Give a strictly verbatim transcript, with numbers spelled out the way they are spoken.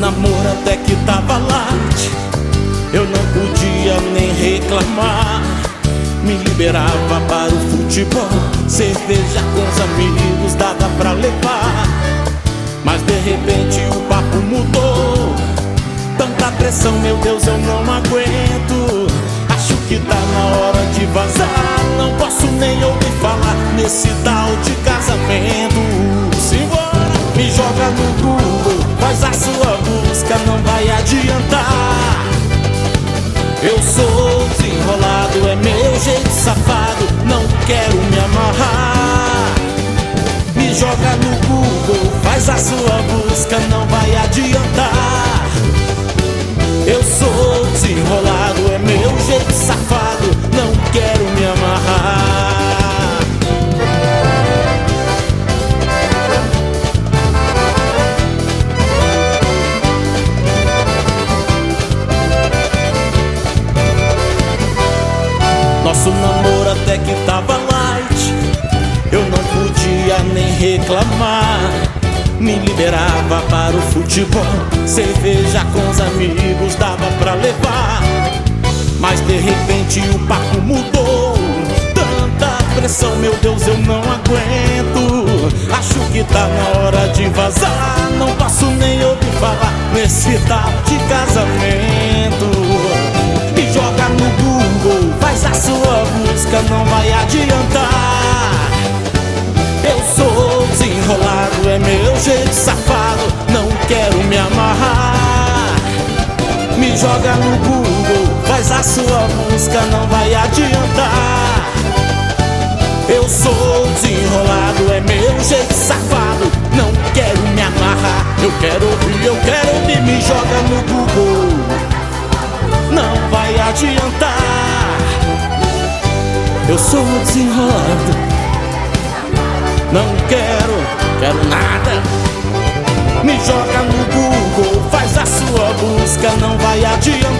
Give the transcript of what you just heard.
namoro até que tava light, eu não podia nem reclamar. Me liberava para o futebol, cerveja com os amigos dava pra levar. Mas de repente o papo mudou, tanta pressão, meu Deus, eu não aguento. Acho que tá na hora de vazar, não posso nem ouvir falar nesse tal de casamento. Simbora! Me joga no Google, faz a sua busca, não vai adiantar. Eu sou desenrolado, é meu jeito safado, não quero me amarrar. Me joga no Google, faz a sua busca, não vai adiantar. Eu sou desenrolado, é meu jeito safado, não quero me amarrar. Nosso namoro até que tava light, eu não podia nem reclamar. Me liberava para o futebol, cerveja com os amigos dava pra levar. Mas de repente o papo mudou, tanta pressão, meu Deus, eu não aguento. Acho que tá na hora de vazar, não posso nem ouvir falar nesse tal de casamento. Me joga no Google, faz a sua busca, não vai adiantar. Eu sou desenrolado, é meu jeito safado, não quero me amarrar. Me joga no Google, faz a sua busca, não vai adiantar. Eu sou desenrolado, é meu jeito safado, não quero me amarrar. Eu quero ouvir, eu quero ouvir, me joga no Google, não vai adiantar. Eu sou desenrolado, não quero, quero nada. Me joga no Google, faz a sua busca, não vai adiantar.